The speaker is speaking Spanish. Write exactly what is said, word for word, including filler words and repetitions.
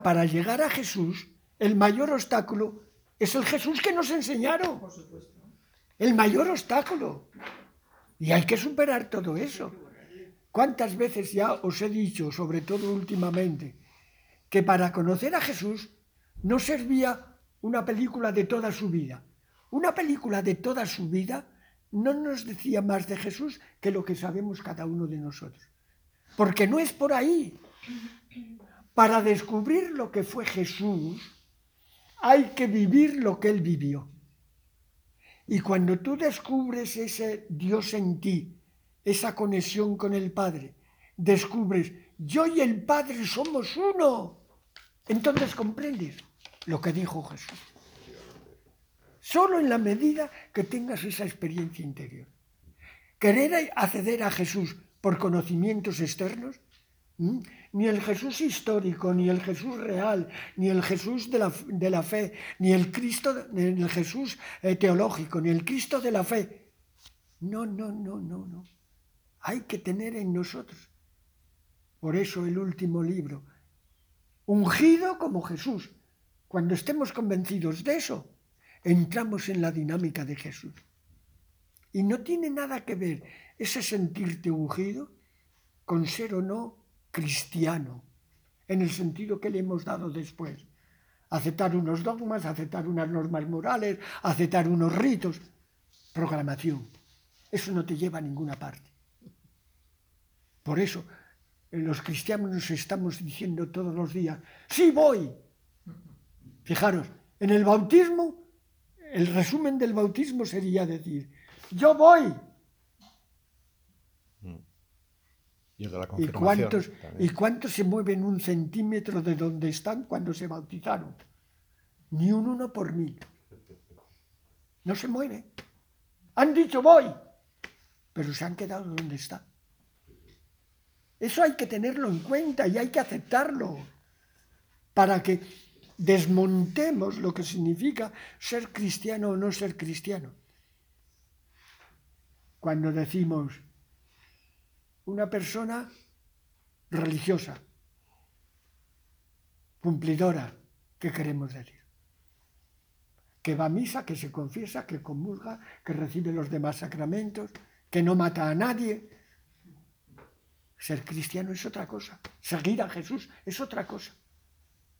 Para llegar a Jesús, el mayor obstáculo es el Jesús que nos enseñaron. Por supuesto. El mayor obstáculo. Y hay que superar todo eso. ¿Cuántas veces ya os he dicho, sobre todo últimamente, que para conocer a Jesús no servía una película de toda su vida? Una película de toda su vida no nos decía más de Jesús que lo que sabemos cada uno de nosotros. Porque no es por ahí. Para descubrir lo que fue Jesús, hay que vivir lo que Él vivió. Y cuando tú descubres ese Dios en ti, esa conexión con el Padre, descubres, yo y el Padre somos uno. Entonces comprendes lo que dijo Jesús. Solo en la medida que tengas esa experiencia interior. Querer acceder a Jesús por conocimientos externos, ¿m? Ni el Jesús histórico, ni el Jesús real, ni el Jesús de la, de la fe, ni el Cristo, ni el Jesús eh, teológico, ni el Cristo de la fe. No, no, no, no, no. Hay que tener en nosotros. Por eso el último libro, ungido como Jesús. Cuando estemos convencidos de eso, entramos en la dinámica de Jesús. Y no tiene nada que ver ese sentirte ungido con ser o no cristiano, en el sentido que le hemos dado después. Aceptar unos dogmas, aceptar unas normas morales, aceptar unos ritos. Programación. Eso no te lleva a ninguna parte. Por eso, los cristianos nos estamos diciendo todos los días, ¡sí voy! Fijaros, en el bautismo, el resumen del bautismo sería decir, ¡yo voy! Y, el de la ¿Y, confirmación, cuántos, ¿Y cuántos se mueven un centímetro de donde están cuando se bautizaron? Ni un uno por mil. No se mueve. Han dicho voy, pero se han quedado donde están. Eso hay que tenerlo en cuenta y hay que aceptarlo para que desmontemos lo que significa ser cristiano o no ser cristiano. Cuando decimos una persona religiosa, cumplidora, ¿qué queremos decir? Que va a misa, que se confiesa, que comulga, que recibe los demás sacramentos, que no mata a nadie. Ser cristiano es otra cosa. Seguir a Jesús es otra cosa.